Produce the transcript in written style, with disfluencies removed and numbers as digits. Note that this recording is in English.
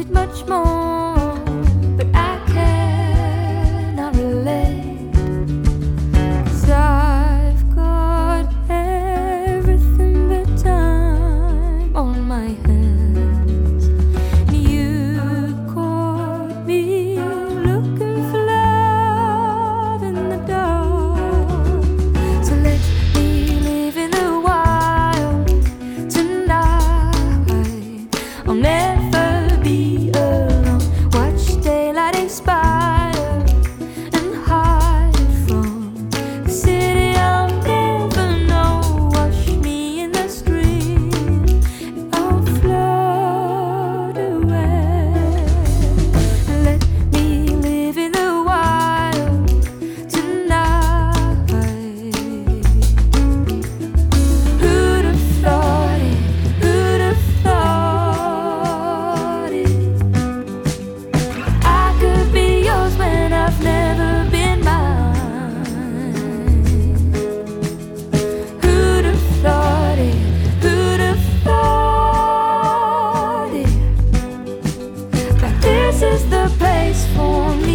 wanted much more, but I cannot relate, 'cause I've got everything but time on my hands. And you caught me looking for love in the dark. So let me live in the wild tonight. I'll never be alone. Watch daylight expire and hide from the city I'll never know. Wash me in the stream and I'll float away. Let me live in the wild tonight. Who'd have thought it? Who'd have thought it? I could be yours when I've never been mine. Who'd have thought it? Who'd have thought it? But this is the place for me.